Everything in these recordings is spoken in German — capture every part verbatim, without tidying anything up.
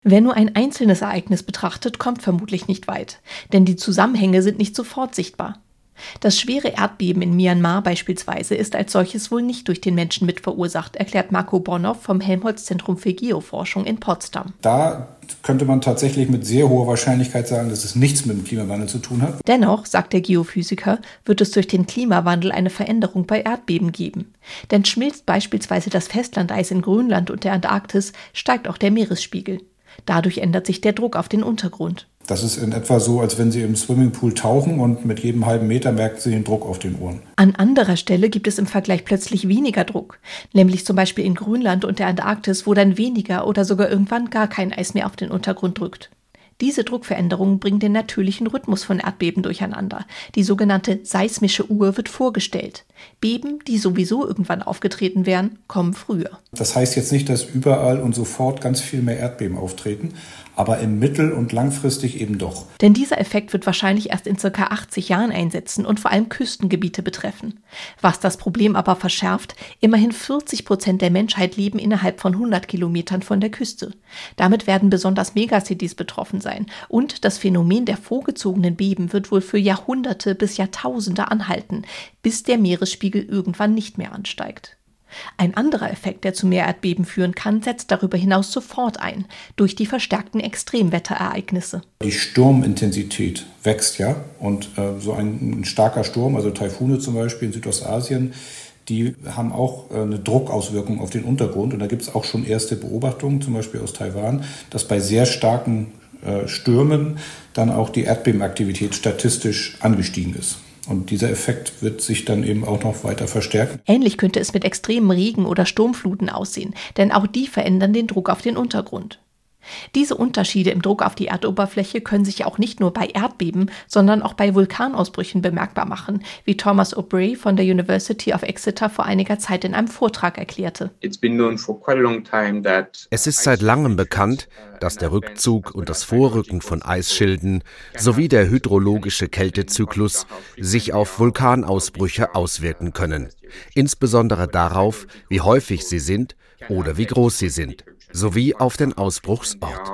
Wer nur ein einzelnes Ereignis betrachtet, kommt vermutlich nicht weit, denn die Zusammenhänge sind nicht sofort sichtbar. Das schwere Erdbeben in Myanmar beispielsweise ist als solches wohl nicht durch den Menschen mit verursacht, erklärt Marco Bonhoff vom Helmholtz-Zentrum für Geoforschung in Potsdam. Da könnte man tatsächlich mit sehr hoher Wahrscheinlichkeit sagen, dass es nichts mit dem Klimawandel zu tun hat. Dennoch, sagt der Geophysiker, wird es durch den Klimawandel eine Veränderung bei Erdbeben geben. Denn schmilzt beispielsweise das Festlandeis in Grönland und der Antarktis, steigt auch der Meeresspiegel. Dadurch ändert sich der Druck auf den Untergrund. Das ist in etwa so, als wenn Sie im Swimmingpool tauchen und mit jedem halben Meter merken Sie den Druck auf den Ohren. An anderer Stelle gibt es im Vergleich plötzlich weniger Druck, nämlich zum Beispiel in Grönland und der Antarktis, wo dann weniger oder sogar irgendwann gar kein Eis mehr auf den Untergrund drückt. Diese Druckveränderungen bringen den natürlichen Rhythmus von Erdbeben durcheinander. Die sogenannte seismische Uhr wird vorgestellt. Beben, die sowieso irgendwann aufgetreten wären, kommen früher. Das heißt jetzt nicht, dass überall und sofort ganz viel mehr Erdbeben auftreten, aber im mittel- und langfristig eben doch. Denn dieser Effekt wird wahrscheinlich erst in ca. achtzig Jahren einsetzen und vor allem Küstengebiete betreffen. Was das Problem aber verschärft, immerhin vierzig Prozent der Menschheit leben innerhalb von hundert Kilometern von der Küste. Damit werden besonders Megacities betroffen sein. Und das Phänomen der vorgezogenen Beben wird wohl für Jahrhunderte bis Jahrtausende anhalten, bis der Meeresspiegel irgendwann nicht mehr ansteigt. Ein anderer Effekt, der zu mehr Erdbeben führen kann, setzt darüber hinaus sofort ein, durch die verstärkten Extremwetterereignisse. Die Sturmintensität wächst ja und äh, so ein, ein starker Sturm, also Taifune zum Beispiel in Südostasien, die haben auch äh, eine Druckauswirkung auf den Untergrund. Und da gibt es auch schon erste Beobachtungen, zum Beispiel aus Taiwan, dass bei sehr starken äh, Stürmen dann auch die Erdbebenaktivität statistisch angestiegen ist. Und dieser Effekt wird sich dann eben auch noch weiter verstärken. Ähnlich könnte es mit extremen Regen- oder Sturmfluten aussehen, denn auch die verändern den Druck auf den Untergrund. Diese Unterschiede im Druck auf die Erdoberfläche können sich auch nicht nur bei Erdbeben, sondern auch bei Vulkanausbrüchen bemerkbar machen, wie Thomas O'Bray von der University of Exeter vor einiger Zeit in einem Vortrag erklärte. Es ist seit langem bekannt, dass der Rückzug und das Vorrücken von Eisschilden sowie der hydrologische Kältezyklus sich auf Vulkanausbrüche auswirken können, insbesondere darauf, wie häufig sie sind oder wie groß sie sind, sowie auf den Ausbruchsort.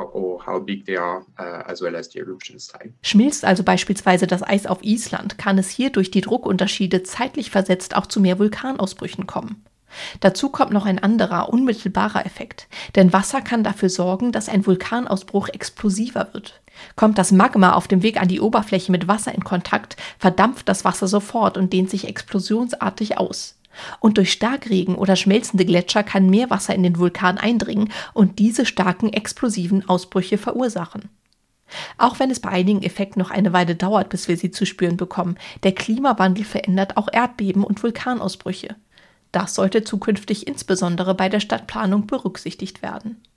Schmilzt also beispielsweise das Eis auf Island, kann es hier durch die Druckunterschiede zeitlich versetzt auch zu mehr Vulkanausbrüchen kommen. Dazu kommt noch ein anderer, unmittelbarer Effekt, denn Wasser kann dafür sorgen, dass ein Vulkanausbruch explosiver wird. Kommt das Magma auf dem Weg an die Oberfläche mit Wasser in Kontakt, verdampft das Wasser sofort und dehnt sich explosionsartig aus. Und durch Starkregen oder schmelzende Gletscher kann mehr Wasser in den Vulkan eindringen und diese starken explosiven Ausbrüche verursachen. Auch wenn es bei einigen Effekten noch eine Weile dauert, bis wir sie zu spüren bekommen, der Klimawandel verändert auch Erdbeben und Vulkanausbrüche. Das sollte zukünftig insbesondere bei der Stadtplanung berücksichtigt werden.